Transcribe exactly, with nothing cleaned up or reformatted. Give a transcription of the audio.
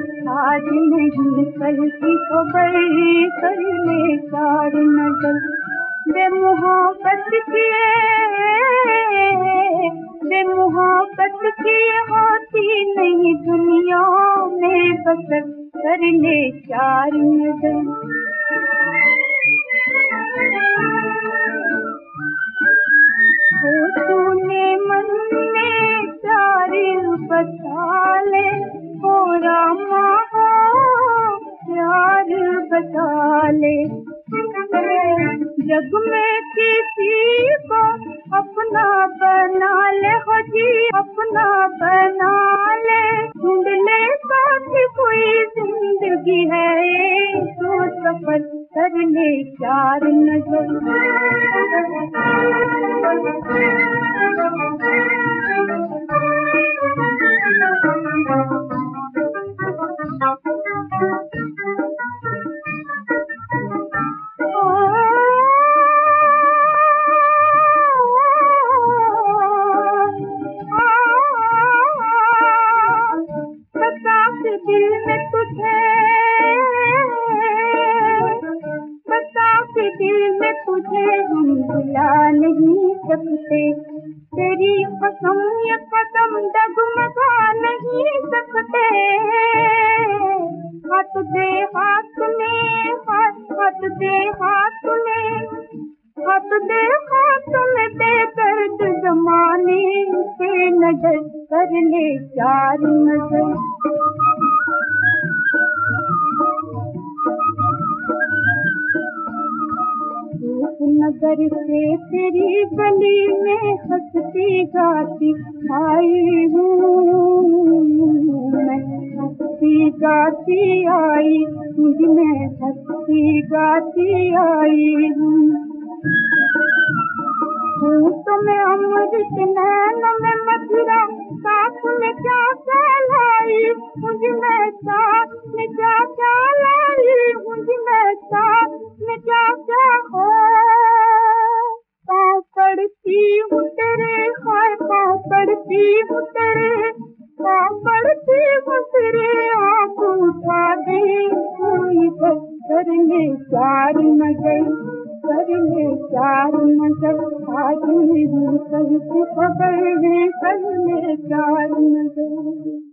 आज नहीं कल की खबर कर ले चार नजर। बेमुहाबत किए बेमुहाबत किए होती नहीं दुनिया में बसर कर ले चार नजर। तूने मन में चार बता ले हो रामा हो प्यार बता ले। जग में किसी को अपना बना ले हो जी अपना बना ले। ढूंढ ले साथ कोई जिंदगी है तो सफर कर ले चार नजर। दिल में तुझे बता के दिल में तुझे हम भुला नहीं सकते। तेरी कसम ये कदम डगमगा नहीं सकते। हाथ दे हाथ में हाथ हाथ दे हाथ में हाथ दे हाथ में बेदर्द जमाने से नजर कर ले चार नजर। नगर से तेरी गली में हंसती गाती आई हूँ मैं हंसती गाती आई मुझ में हंसती गाती आई हूँ। तो मैं अमृत नैन में मथुरा साथ में क्या क्या लाई मुझ में साथ में क्या क्या लाई मुझ में साथ में क्या क्या हो। पाँव पड़ती हूँ तेरे हाय पाँव पड़ती हूँ तेरे पाँव पड़ती हूँ तेरे आँख उठा दे कोई बस कर ले चार नजर कर ले चार नजर। आज नहीं कल की खबर कर ले चार नजर।